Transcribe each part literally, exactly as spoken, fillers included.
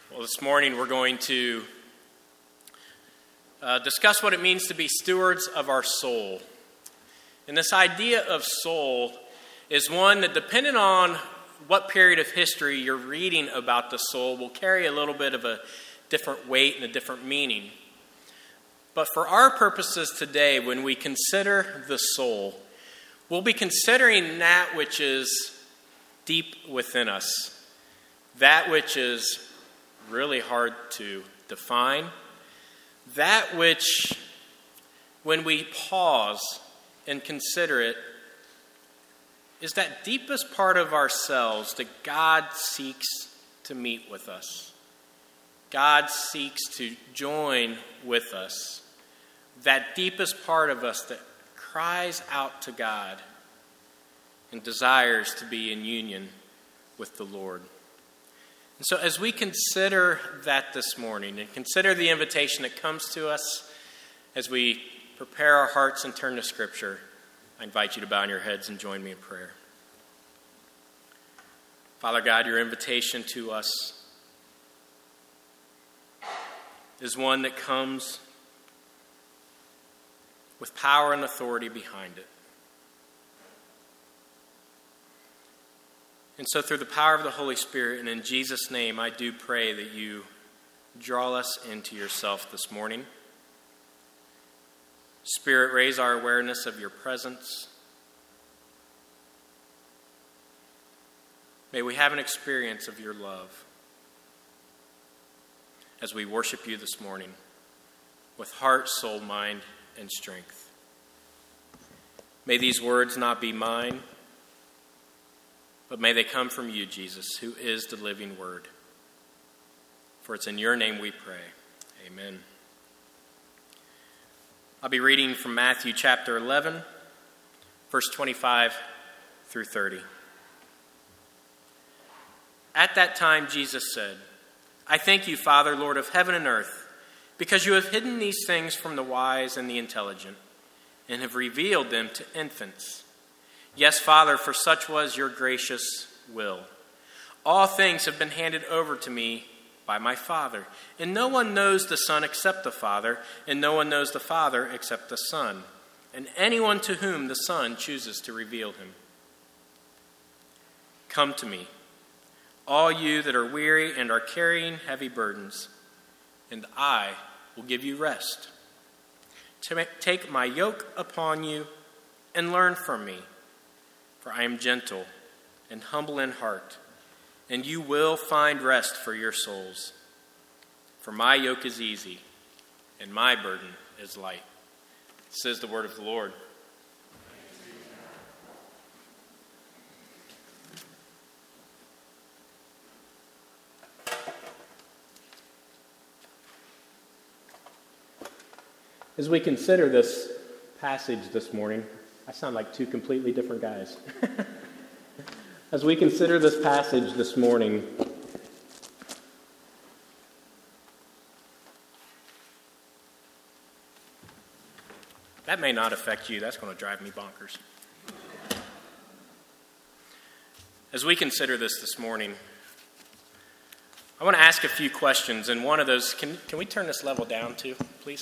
Well, this morning we're going to uh, discuss what it means to be stewards of our soul. And this idea of soul is one that, depending on what period of history you're reading about the soul, will carry a little bit of a different weight and a different meaning. But for our purposes today, when we consider the soul, we'll be considering that which is deep within us, that which is really hard to define, that which, when we pause and consider it, is that deepest part of ourselves that God seeks to meet with us. God seeks to join with us. That deepest part of us that cries out to God and desires to be in union with the Lord. And so as we consider that this morning and consider the invitation that comes to us as we prepare our hearts and turn to Scripture, I invite you to bow your heads and join me in prayer. Father God, your invitation to us is one that comes with power and authority behind it. And so through the power of the Holy Spirit and in Jesus' name, I do pray that you draw us into yourself this morning. Spirit, raise our awareness of your presence. May we have an experience of your love as we worship you this morning with heart, soul, mind, and strength. May these words not be mine, but may they come from you, Jesus, who is the living word. For it's in your name we pray. Amen. I'll be reading from Matthew chapter eleven, verse twenty-five through thirty. At that time, Jesus said, I thank you, Father, Lord of heaven and earth, because you have hidden these things from the wise and the intelligent, and have revealed them to infants. Yes, Father, for such was your gracious will. All things have been handed over to me by my Father, and no one knows the Son except the Father, and no one knows the Father except the Son, and anyone to whom the Son chooses to reveal him. Come to me, all you that are weary and are carrying heavy burdens, and I will give you rest. Take my yoke upon you and learn from me, for I am gentle and humble in heart, and you will find rest for your souls. For my yoke is easy, and my burden is light. Says the word of the Lord. As we consider this passage this morning, I sound like two completely different guys. As we consider this passage this morning, that may not affect you. That's going to drive me bonkers. As we consider this this morning, I want to ask a few questions, and one of those, can, can we turn this level down too, please?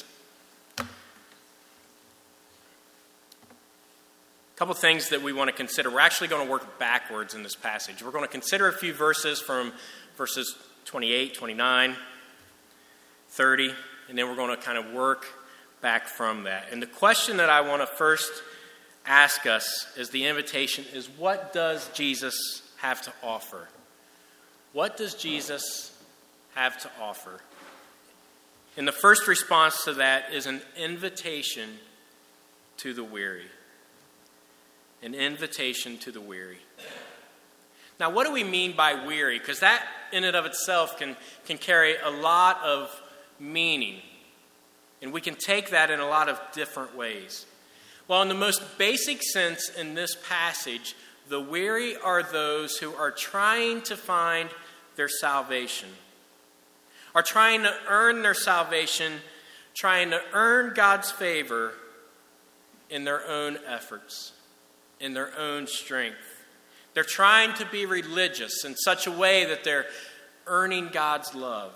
A couple things that we want to consider. We're actually going to work backwards in this passage. We're going to consider a few verses from verses twenty-eight, twenty-nine, thirty, and then we're going to kind of work back from that. And the question that I want to first ask us is the invitation is, what does Jesus have to offer? What does Jesus have to offer? And the first response to that is an invitation to the weary. An invitation to the weary. Now, what do we mean by weary? Because that in and of itself can, can carry a lot of meaning. And we can take that in a lot of different ways. Well, in the most basic sense in this passage, the weary are those who are trying to find their salvation. Are trying to earn their salvation, trying to earn God's favor in their own efforts, in their own strength. They're trying to be religious in such a way that they're earning God's love.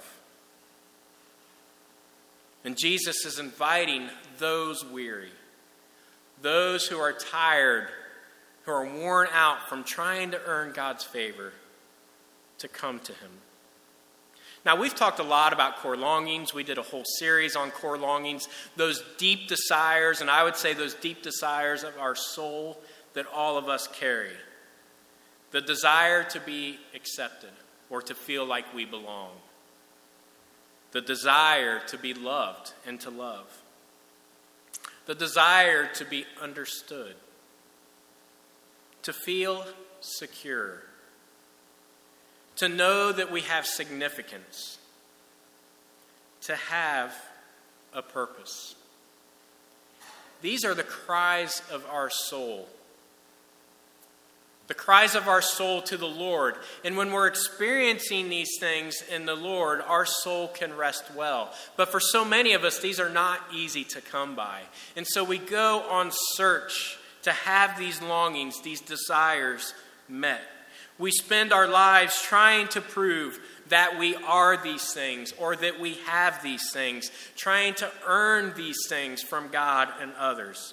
And Jesus is inviting those weary, those who are tired, who are worn out from trying to earn God's favor, to come to him. Now, we've talked a lot about core longings. We did a whole series on core longings, those deep desires, and I would say those deep desires of our soul that all of us carry. The desire to be accepted or to feel like we belong. The desire to be loved and to love. The desire to be understood. To feel secure. To know that we have significance. To have a purpose. These are the cries of our soul. The cries of our soul to the Lord. And when we're experiencing these things in the Lord, our soul can rest well. But for so many of us, these are not easy to come by. And so we go on search to have these longings, these desires met. We spend our lives trying to prove that we are these things or that we have these things, trying to earn these things from God and others.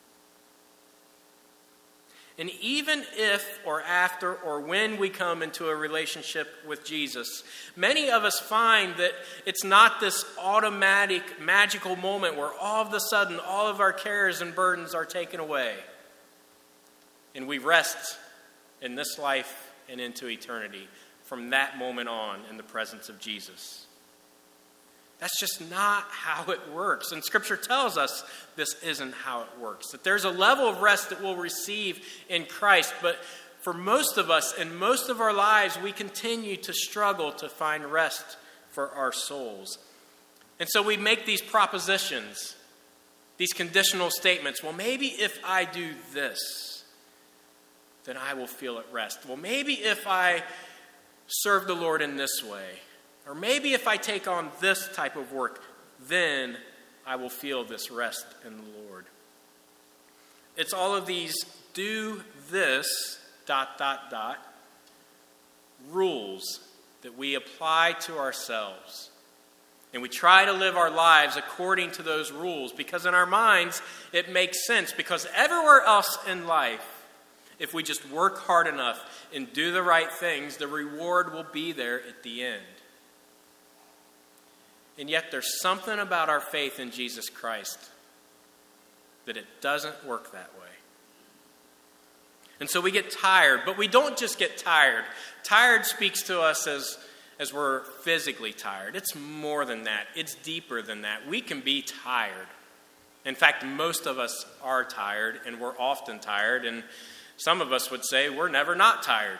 And even if or after or when we come into a relationship with Jesus, many of us find that it's not this automatic, magical moment where all of a sudden all of our cares and burdens are taken away. And we rest in this life and into eternity from that moment on in the presence of Jesus. That's just not how it works. And Scripture tells us this isn't how it works. That there's a level of rest that we'll receive in Christ. But for most of us, in most of our lives, we continue to struggle to find rest for our souls. And so we make these propositions, these conditional statements. Well, maybe if I do this, then I will feel at rest. Well, maybe if I serve the Lord in this way, or maybe if I take on this type of work, then I will feel this rest in the Lord. It's all of these do this, dot, dot, dot, rules that we apply to ourselves. And we try to live our lives according to those rules because in our minds it makes sense. Because everywhere else in life, if we just work hard enough and do the right things, the reward will be there at the end. And yet there's something about our faith in Jesus Christ that it doesn't work that way. And so we get tired, but we don't just get tired. Tired speaks to us as, as we're physically tired. It's more than that. It's deeper than that. We can be tired. In fact, most of us are tired, and we're often tired, and some of us would say we're never not tired.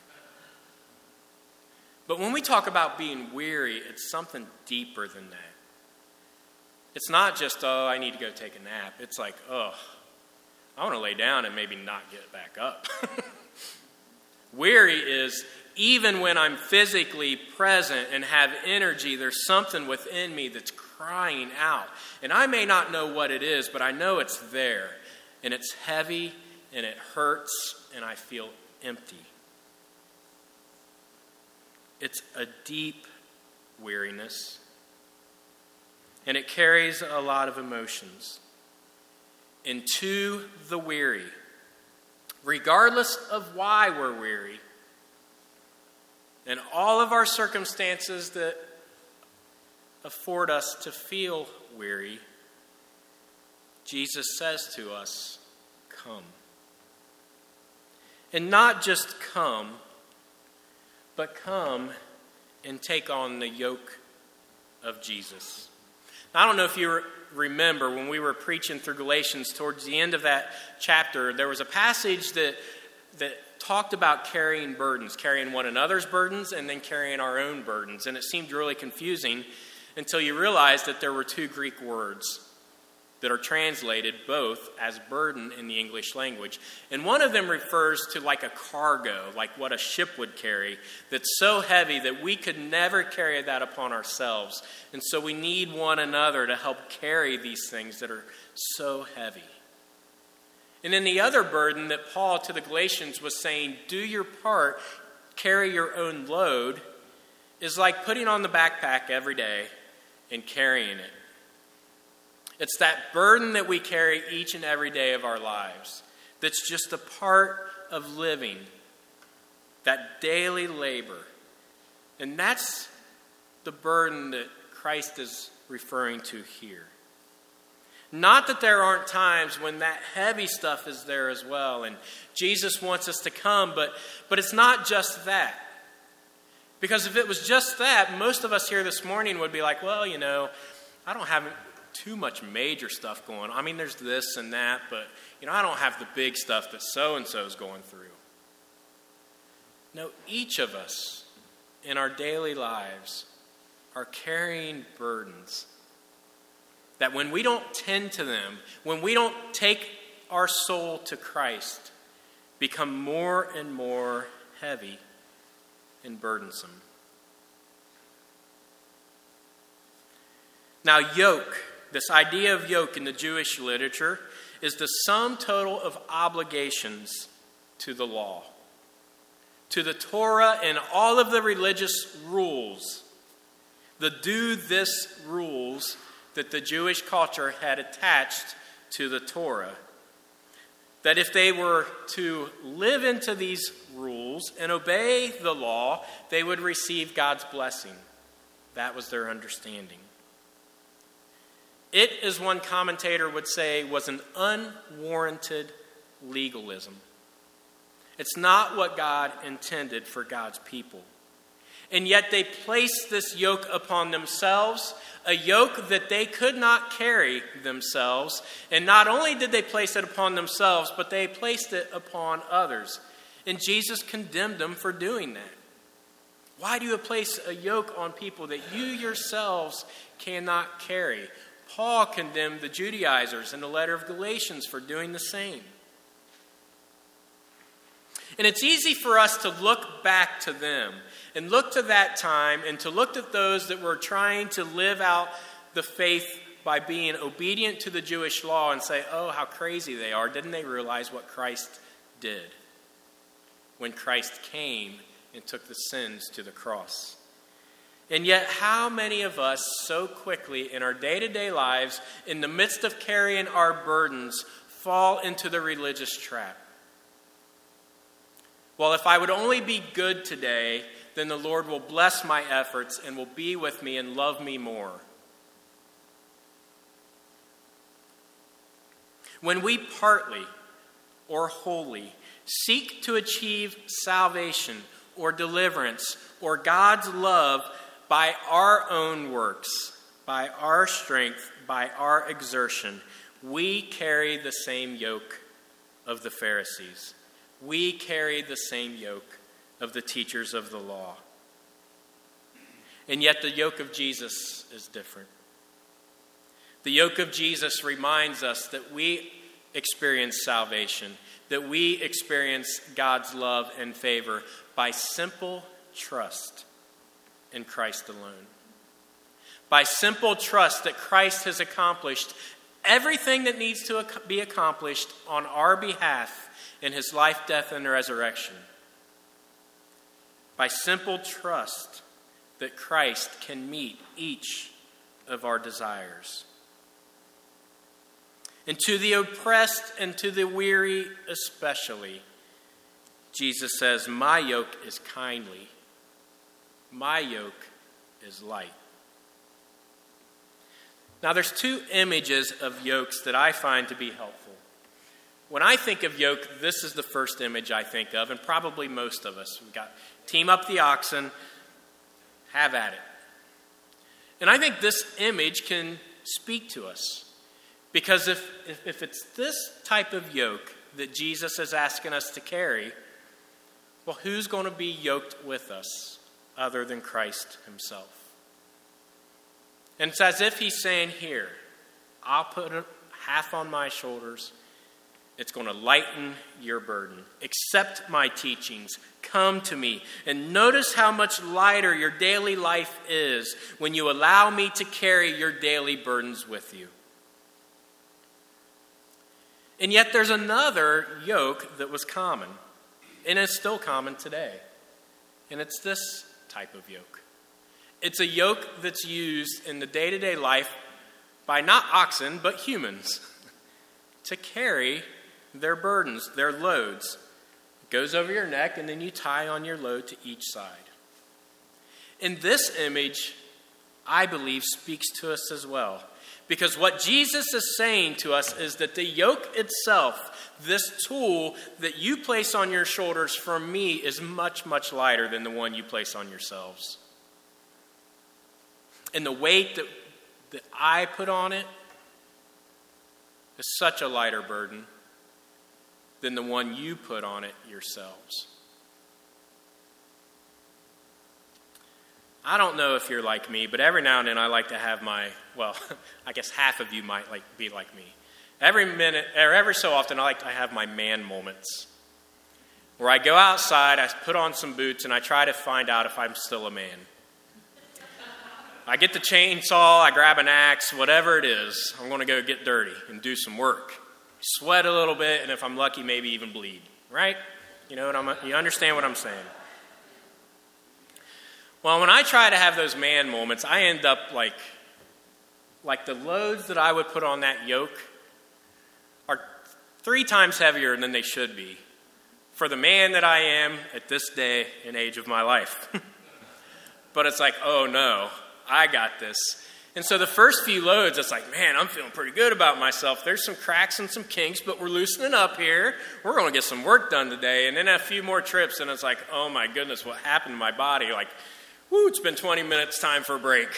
But when we talk about being weary, it's something deeper than that. It's not just, oh, I need to go take a nap. It's like, oh, I want to lay down and maybe not get back up. Weary is even when I'm physically present and have energy, there's something within me that's crying out. And I may not know what it is, but I know it's there. And it's heavy and it hurts and I feel empty. It's a deep weariness, and it carries a lot of emotions. And to the weary, regardless of why we're weary, and all of our circumstances that afford us to feel weary, Jesus says to us, come. And not just come, but come and take on the yoke of Jesus. Now, I don't know if you remember when we were preaching through Galatians towards the end of that chapter, there was a passage that that talked about carrying burdens, carrying one another's burdens and then carrying our own burdens. And it seemed really confusing until you realized that there were two Greek words that are translated both as burden in the English language. And one of them refers to like a cargo, like what a ship would carry, that's so heavy that we could never carry that upon ourselves. And so we need one another to help carry these things that are so heavy. And then the other burden that Paul to the Galatians was saying, do your part, carry your own load, is like putting on the backpack every day and carrying it. It's that burden that we carry each and every day of our lives that's just a part of living, that daily labor. And that's the burden that Christ is referring to here. Not that there aren't times when that heavy stuff is there as well, and Jesus wants us to come, but, but it's not just that. Because if it was just that, most of us here this morning would be like, well, you know, I don't have too much major stuff going on. I mean, there's this and that, but, you know, I don't have the big stuff that so-and-so is going through. No, each of us in our daily lives are carrying burdens that when we don't tend to them, when we don't take our soul to Christ, become more and more heavy and burdensome. Now, yoke, this idea of yoke in the Jewish literature, is the sum total of obligations to the law, to the Torah and all of the religious rules, the do this rules that the Jewish culture had attached to the Torah. That if they were to live into these rules and obey the law, they would receive God's blessing. That was their understanding. It, as one commentator would say, was an unwarranted legalism. It's not what God intended for God's people. And yet they placed this yoke upon themselves, a yoke that they could not carry themselves. And not only did they place it upon themselves, but they placed it upon others. And Jesus condemned them for doing that. Why do you place a yoke on people that you yourselves cannot carry? Paul condemned the Judaizers in the letter of Galatians for doing the same. And it's easy for us to look back to them and look to that time and to look at those that were trying to live out the faith by being obedient to the Jewish law and say, oh, how crazy they are. Didn't they realize what Christ did when Christ came and took the sins to the cross? And yet, how many of us so quickly in our day-to-day lives, in the midst of carrying our burdens, fall into the religious trap? Well, if I would only be good today, then the Lord will bless my efforts and will be with me and love me more. When we partly or wholly seek to achieve salvation or deliverance or God's love by our own works, by our strength, by our exertion, we carry the same yoke of the Pharisees. We carry the same yoke of the teachers of the law. And yet the yoke of Jesus is different. The yoke of Jesus reminds us that we experience salvation, that we experience God's love and favor by simple trust in Christ alone. By simple trust that Christ has accomplished everything that needs to be accomplished on our behalf in his life, death, and resurrection. By simple trust that Christ can meet each of our desires. And to the oppressed and to the weary especially, Jesus says, my yoke is kindly. My yoke is light. Now there's two images of yokes that I find to be helpful. When I think of yoke, this is the first image I think of, and probably most of us. We've got team up the oxen, have at it. And I think this image can speak to us. Because if, if, if it's this type of yoke that Jesus is asking us to carry, well, who's going to be yoked with us other than Christ himself? And it's as if he's saying here, I'll put half on my shoulders. It's going to lighten your burden. Accept my teachings. Come to me. And notice how much lighter your daily life is when you allow me to carry your daily burdens with you. And yet there's another yoke that was common, and is still common today. And it's this type of yoke. It's a yoke that's used in the day-to-day life by not oxen, but humans to carry their burdens, their loads. It goes over your neck, and then you tie on your load to each side. And this image, I believe, speaks to us as well. Because what Jesus is saying to us is that the yoke itself, this tool that you place on your shoulders from me, is much, much lighter than the one you place on yourselves. And the weight that, that I put on it is such a lighter burden than the one you put on it yourselves. I don't know if you're like me, but every now and then I like to have my, well, I guess half of you might like be like me. Every minute, or every so often, I like to have my man moments, where I go outside, I put on some boots, and I try to find out if I'm still a man. I get the chainsaw, I grab an axe, whatever it is, I'm going to go get dirty and do some work. Sweat a little bit, and if I'm lucky, maybe even bleed, right? You know what I'm, you understand what I'm saying? Well, when I try to have those man moments, I end up like, like the loads that I would put on that yoke are three times heavier than they should be for the man that I am at this day and age of my life. But it's like, oh no, I got this. And so the first few loads, it's like, man, I'm feeling pretty good about myself. There's some cracks and some kinks, but we're loosening up here. We're going to get some work done today. And then a few more trips, and it's like, oh my goodness, what happened to my body? Like, whoo, it's been twenty minutes, time for a break.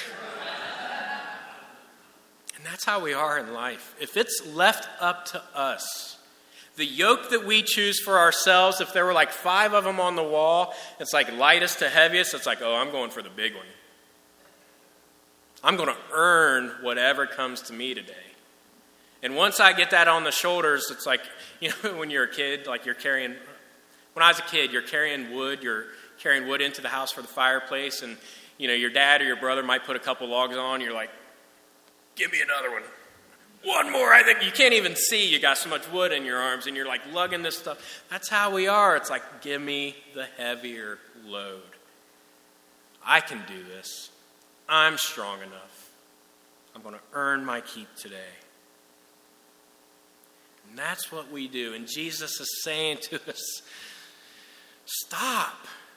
And that's how we are in life. If it's left up to us, the yoke that we choose for ourselves, if there were like five of them on the wall, it's like lightest to heaviest, it's like, oh, I'm going for the big one. I'm going to earn whatever comes to me today. And once I get that on the shoulders, it's like, you know, when you're a kid, like you're carrying, when I was a kid, you're carrying wood, you're carrying wood into the house for the fireplace, and, you know, your dad or your brother might put a couple logs on, you're like, give me another one. One more, I think. You can't even see. You got so much wood in your arms, and you're like lugging this stuff. That's how we are. It's like, give me the heavier load. I can do this. I'm strong enough. I'm going to earn my keep today. And that's what we do. And Jesus is saying to us, stop.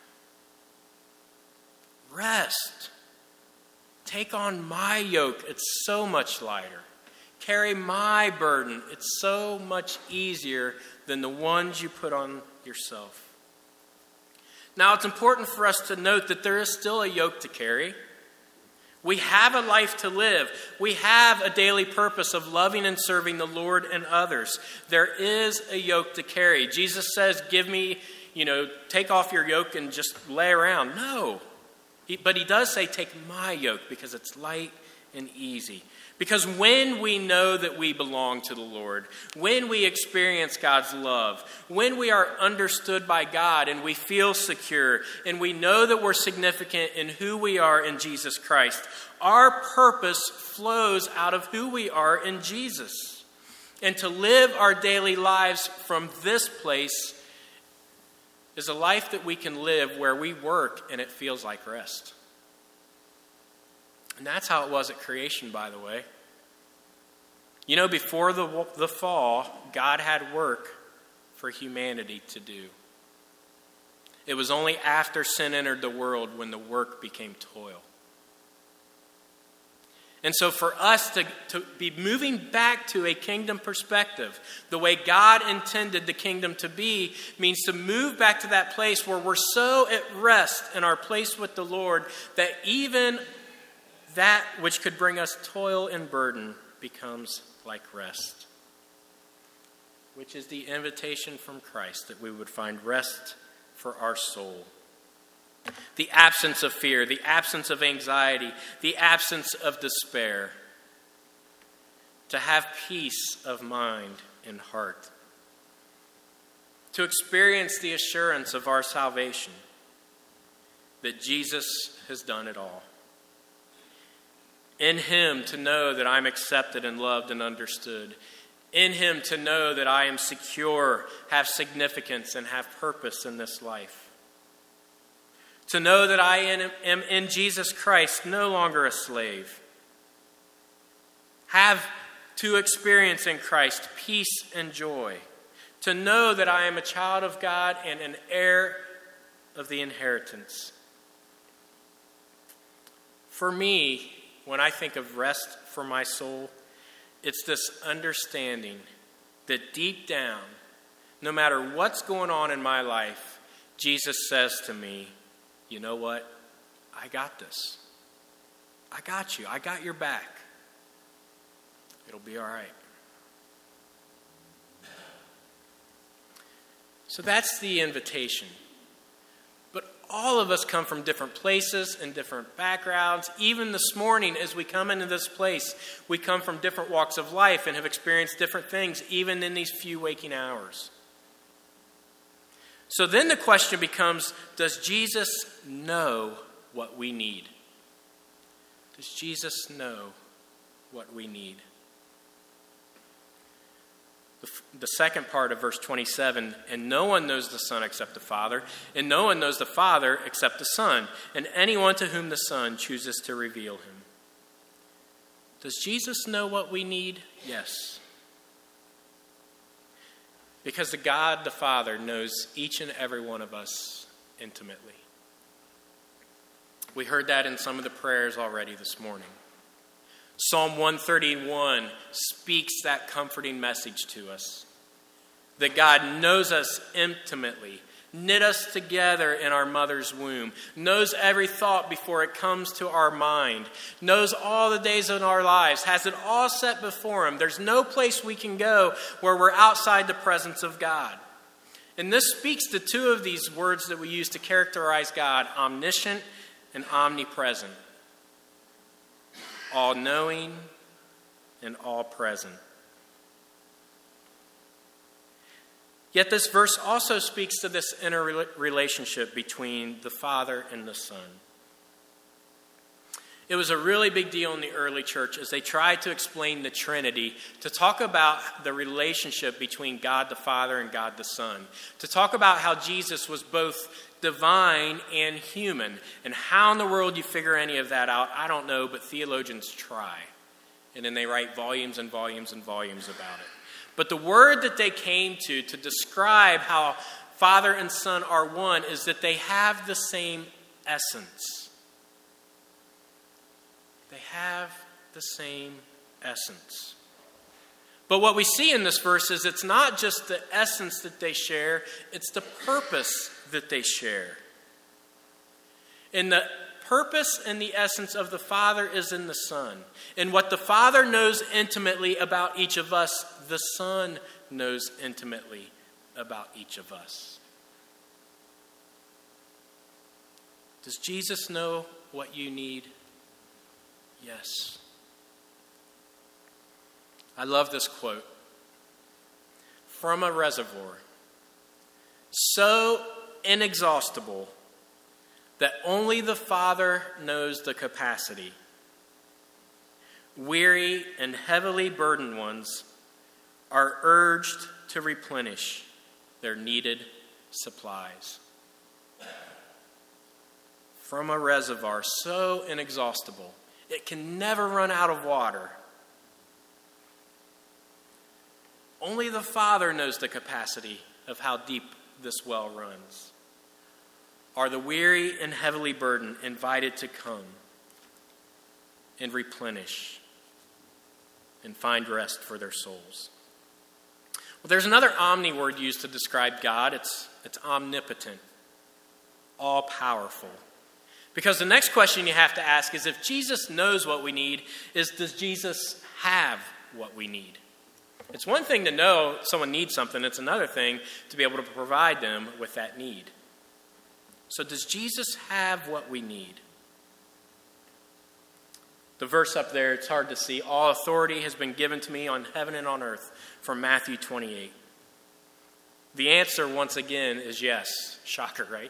Rest. Take on my yoke. It's so much lighter. Carry my burden. It's so much easier than the ones you put on yourself. Now, it's important for us to note that there is still a yoke to carry. We have a life to live. We have a daily purpose of loving and serving the Lord and others. There is a yoke to carry. Jesus says, give me, you know, take off your yoke and just lay around. No. He, but he does say, take my yoke, because it's light and easy. Because when we know that we belong to the Lord, when we experience God's love, when we are understood by God and we feel secure and we know that we're significant in who we are in Jesus Christ, our purpose flows out of who we are in Jesus. And to live our daily lives from this place is a life that we can live where we work and it feels like rest. And that's how it was at creation, by the way. You know, before the, the fall, God had work for humanity to do. It was only after sin entered the world when the work became toil. And so for us to, to be moving back to a kingdom perspective, the way God intended the kingdom to be, means to move back to that place where we're so at rest in our place with the Lord that even that which could bring us toil and burden becomes like rest. Which is the invitation from Christ, that we would find rest for our soul. The absence of fear, the absence of anxiety, the absence of despair. To have peace of mind and heart. To experience the assurance of our salvation, that Jesus has done it all. In him to know that I'm accepted and loved and understood. In him to know that I am secure, have significance, and have purpose in this life. To know that I am in Jesus Christ, no longer a slave. Have to experience in Christ peace and joy. To know that I am a child of God and an heir of the inheritance. For me, when I think of rest for my soul, it's this understanding that deep down, no matter what's going on in my life, Jesus says to me, you know what? I got this. I got you. I got your back. It'll be all right. So that's the invitation. But all of us come from different places and different backgrounds. Even this morning, as we come into this place, we come from different walks of life and have experienced different things, even in these few waking hours. So then the question becomes, does Jesus know what we need? Does Jesus know what we need? The, the second part of verse twenty-seven, and no one knows the Son except the Father, and no one knows the Father except the Son, and anyone to whom the Son chooses to reveal him. Does Jesus know what we need? Yes. Because the God, the Father, knows each and every one of us intimately. We heard that in some of the prayers already this morning. Psalm one thirty-one speaks that comforting message to us. That God knows us intimately, knit us together in our mother's womb, knows every thought before it comes to our mind, knows all the days of our lives, has it all set before him. There's no place we can go where we're outside the presence of God. And this speaks to two of these words that we use to characterize God, omniscient and omnipresent. All-knowing and all-present. Yet this verse also speaks to this inner relationship between the Father and the Son. It was a really big deal in the early church as they tried to explain the Trinity, to talk about the relationship between God the Father and God the Son, to talk about how Jesus was both divine and human. And how in the world you figure any of that out, I don't know, but theologians try. And then they write volumes and volumes and volumes about it. But the word that they came to to describe how Father and Son are one is that they have the same essence. They have the same essence. But what we see in this verse is it's not just the essence that they share, it's the purpose that they share. And the purpose and the essence of the Father is in the Son. And what the Father knows intimately about each of us, the Son knows intimately about each of us. Does Jesus know what you need? Yes. I love this quote. From a reservoir, so inexhaustible that only the Father knows the capacity. Weary and heavily burdened ones are urged to replenish their needed supplies. From a reservoir so inexhaustible, it can never run out of water. Only the Father knows the capacity of how deep this well runs. Are the weary and heavily burdened invited to come and replenish and find rest for their souls? Well, there's another omni word used to describe God. It's, it's omnipotent, all-powerful. Because the next question you have to ask is, if Jesus knows what we need, is does Jesus have what we need? It's one thing to know someone needs something. It's another thing to be able to provide them with that need. So does Jesus have what we need? The verse up there, it's hard to see. All authority has been given to me on heaven and on earth, from Matthew twenty-eight. The answer, once again, is yes. Shocker, right?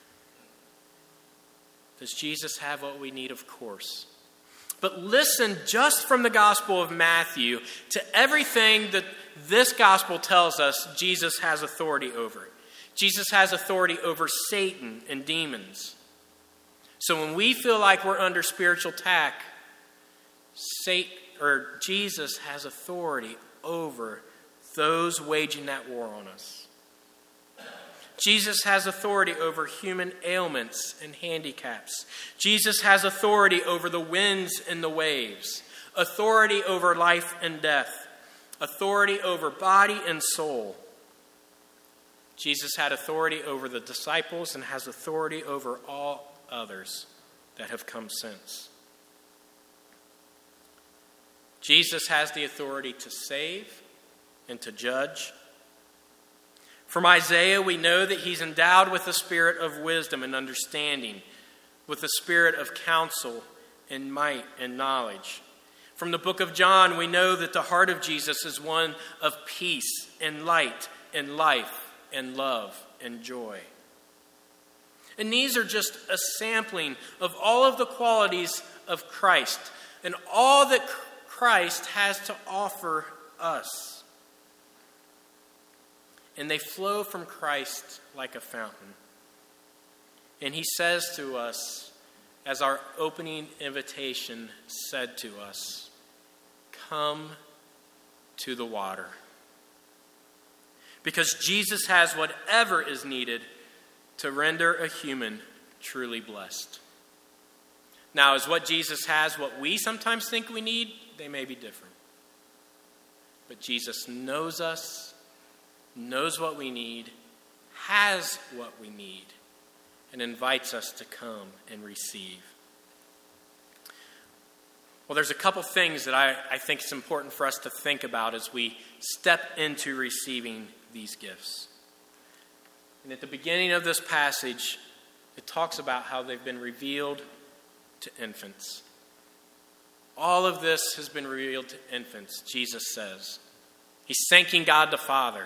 Does Jesus have what we need? Of course. But listen just from the Gospel of Matthew to everything that this Gospel tells us Jesus has authority over. Jesus has authority over Satan and demons. So when we feel like we're under spiritual attack, Satan or Jesus has authority over those waging that war on us. Jesus has authority over human ailments and handicaps. Jesus has authority over the winds and the waves, authority over life and death, authority over body and soul. Jesus had authority over the disciples and has authority over all others that have come since. Jesus has the authority to save and to judge. From Isaiah, we know that he's endowed with the spirit of wisdom and understanding, with the spirit of counsel and might and knowledge. From the book of John, we know that the heart of Jesus is one of peace and light and life and love and joy. And these are just a sampling of all of the qualities of Christ and all that Christ has to offer us. And they flow from Christ like a fountain. And he says to us, as our opening invitation said to us, come to the water. Because Jesus has whatever is needed to render a human truly blessed. Now, is what Jesus has what we sometimes think we need? They may be different. But Jesus knows us, knows what we need, has what we need, and invites us to come and receive. Well, there's a couple things that I, I think it's important for us to think about as we step into receiving these gifts. And at the beginning of this passage, it talks about how they've been revealed to infants. All of this has been revealed to infants, Jesus says. He's thanking God the Father.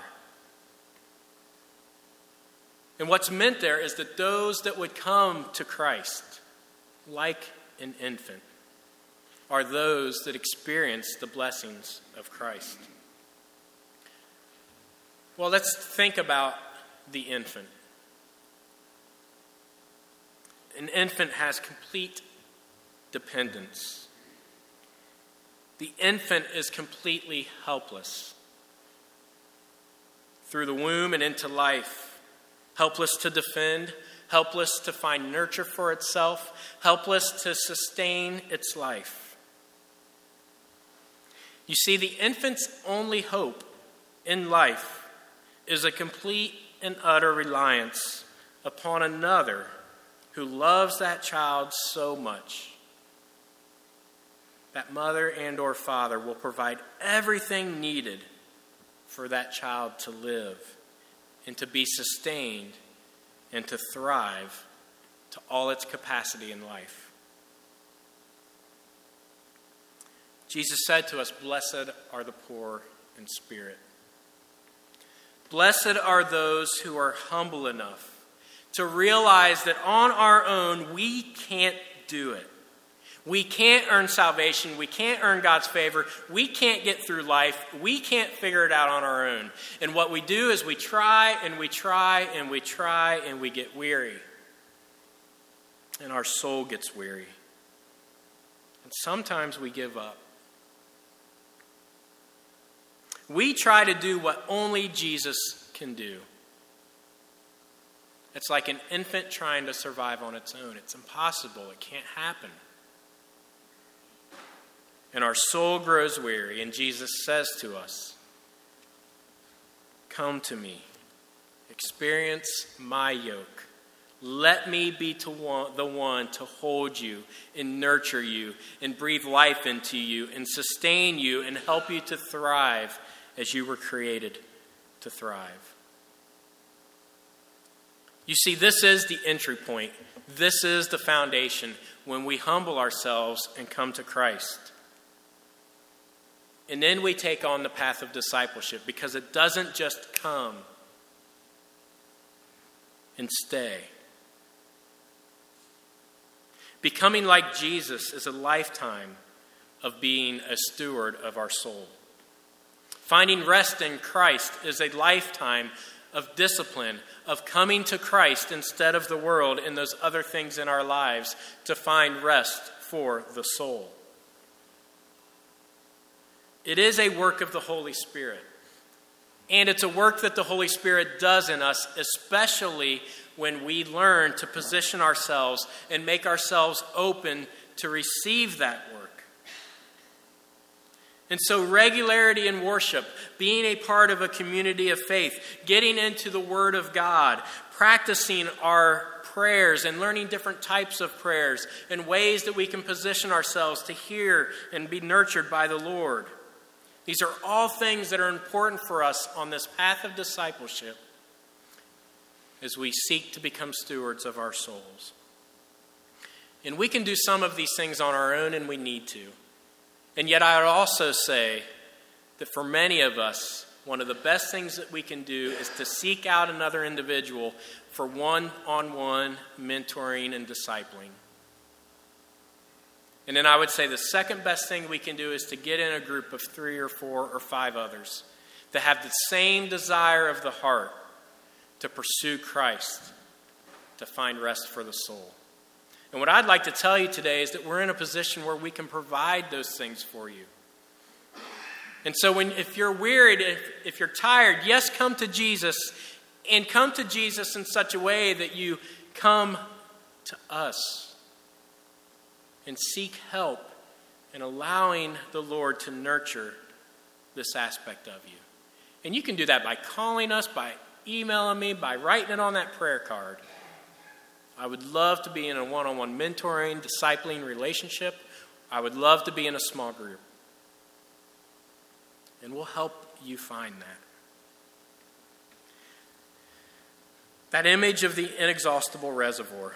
And what's meant there is that those that would come to Christ, like an infant, are those that experience the blessings of Christ. Well, let's think about the infant. An infant has complete dependence. The infant is completely helpless. Through the womb and into life, helpless to defend, helpless to find nurture for itself, helpless to sustain its life. You see, the infant's only hope in life is a complete and utter reliance upon another who loves that child so much. That mother and or father will provide everything needed for that child to live and to be sustained and to thrive to all its capacity in life. Jesus said to us, "Blessed are the poor in spirit." Blessed are those who are humble enough to realize that on our own we can't do it. We can't earn salvation. We can't earn God's favor. We can't get through life. We can't figure it out on our own. And what we do is we try and we try and we try and we get weary. And our soul gets weary. And sometimes we give up. We try to do what only Jesus can do. It's like an infant trying to survive on its own. It's impossible. It can't happen. And our soul grows weary, and Jesus says to us, "Come to me, experience my yoke. Let me be to one, the one to hold you and nurture you and breathe life into you and sustain you and help you to thrive as you were created to thrive." You see, this is the entry point. This is the foundation when we humble ourselves and come to Christ. And then we take on the path of discipleship, because it doesn't just come and stay. Becoming like Jesus is a lifetime of being a steward of our soul. Finding rest in Christ is a lifetime of discipline, of coming to Christ instead of the world and those other things in our lives to find rest for the soul. It is a work of the Holy Spirit. And it's a work that the Holy Spirit does in us, especially when we learn to position ourselves and make ourselves open to receive that work. And so regularity in worship, being a part of a community of faith, getting into the Word of God, practicing our prayers and learning different types of prayers and ways that we can position ourselves to hear and be nurtured by the Lord. These are all things that are important for us on this path of discipleship as we seek to become stewards of our souls. And we can do some of these things on our own, and we need to. And yet I would also say that for many of us, one of the best things that we can do is to seek out another individual for one-on-one mentoring and discipling. And then I would say the second best thing we can do is to get in a group of three or four or five others that have the same desire of the heart to pursue Christ, to find rest for the soul. And what I'd like to tell you today is that we're in a position where we can provide those things for you. And so when, if you're wearied, if, if you're tired, yes, come to Jesus, and come to Jesus in such a way that you come to us and seek help in allowing the Lord to nurture this aspect of you. And you can do that by calling us, by emailing me, by writing it on that prayer card. I would love to be in a one-on-one mentoring, discipling relationship. I would love to be in a small group. And we'll help you find that. That image of the inexhaustible reservoir.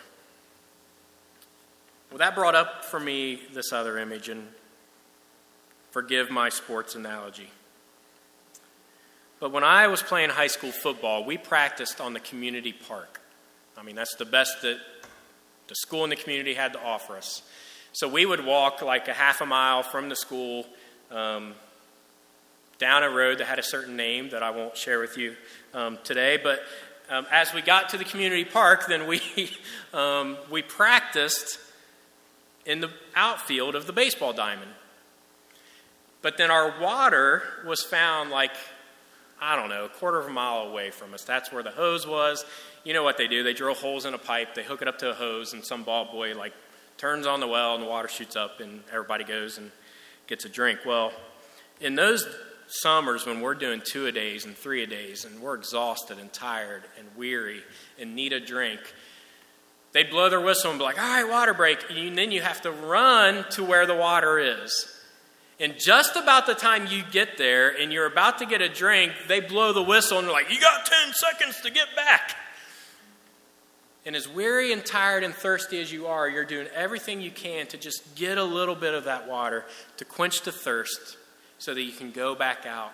Well, that brought up for me this other image, and forgive my sports analogy. But when I was playing high school football, we practiced on the community park. I mean, that's the best that the school and the community had to offer us. So we would walk like a half a mile from the school um, down a road that had a certain name that I won't share with you um, today. But um, as we got to the community park, then we um, we practiced in the outfield of the baseball diamond. But then our water was found like, I don't know, a quarter of a mile away from us. That's where the hose was. You know what they do. They drill holes in a pipe. They hook it up to a hose, and some ball boy like turns on the well, and the water shoots up, and everybody goes and gets a drink. Well, in those summers when we're doing two-a-days and three-a-days, and we're exhausted and tired and weary and need a drink, they'd blow their whistle and be like, all right, water break. And then you have to run to where the water is. And just about the time you get there and you're about to get a drink, they blow the whistle and they're like, you got ten seconds to get back. And as weary and tired and thirsty as you are, you're doing everything you can to just get a little bit of that water to quench the thirst so that you can go back out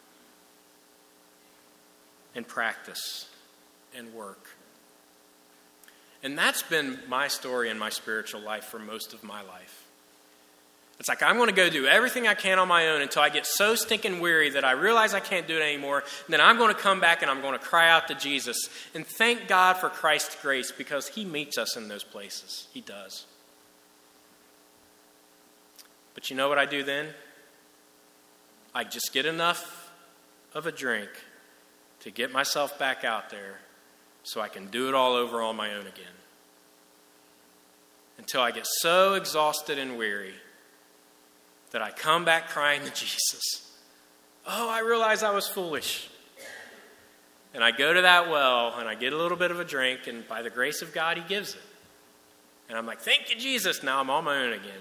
and practice and work. And that's been my story in my spiritual life for most of my life. It's like I'm going to go do everything I can on my own until I get so stinking weary that I realize I can't do it anymore. And then I'm going to come back and I'm going to cry out to Jesus and thank God for Christ's grace, because he meets us in those places. He does. But you know what I do then? I just get enough of a drink to get myself back out there so I can do it all over on my own again. Until I get so exhausted and weary that I come back crying to Jesus. Oh, I realize I was foolish. And I go to that well and I get a little bit of a drink, and by the grace of God, he gives it. And I'm like, thank you, Jesus. Now I'm on my own again.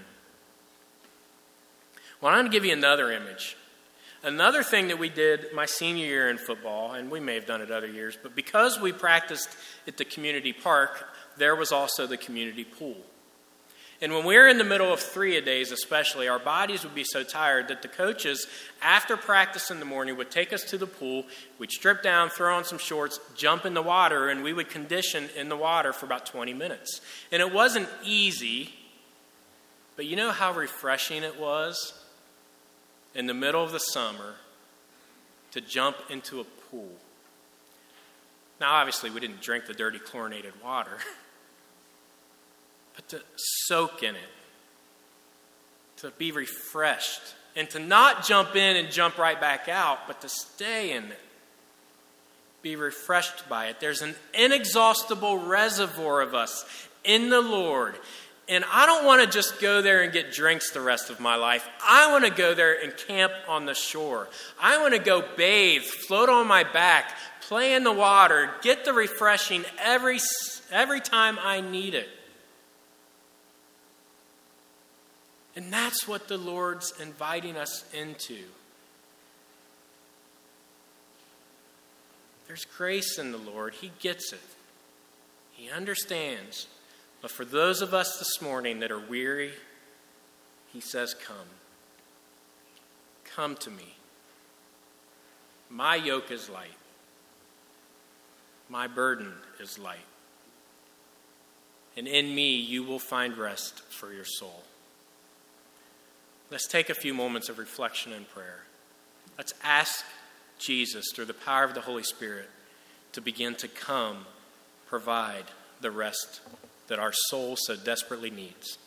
Well, I'm going to give you another image. Another thing that we did my senior year in football, and we may have done it other years, but because we practiced at the community park, there was also the community pool. And when we were in the middle of three-a-days especially, our bodies would be so tired that the coaches, after practice in the morning, would take us to the pool. We'd strip down, throw on some shorts, jump in the water, and we would condition in the water for about twenty minutes. And it wasn't easy, but you know how refreshing it was in the middle of the summer to jump into a pool. Now, obviously, we didn't drink the dirty chlorinated water, but to soak in it, to be refreshed, and to not jump in and jump right back out, but to stay in it, be refreshed by it. There's an inexhaustible reservoir of us in the Lord. And I don't want to just go there and get drinks the rest of my life. I want to go there and camp on the shore. I want to go bathe, float on my back, play in the water, get the refreshing every, every time I need it. And that's what the Lord's inviting us into. There's grace in the Lord. He gets it. He understands. But for those of us this morning that are weary, he says, come. Come to me. My yoke is light. My burden is light. And in me you will find rest for your soul. Let's take a few moments of reflection and prayer. Let's ask Jesus, through the power of the Holy Spirit, to begin to come, provide the rest that our soul so desperately needs.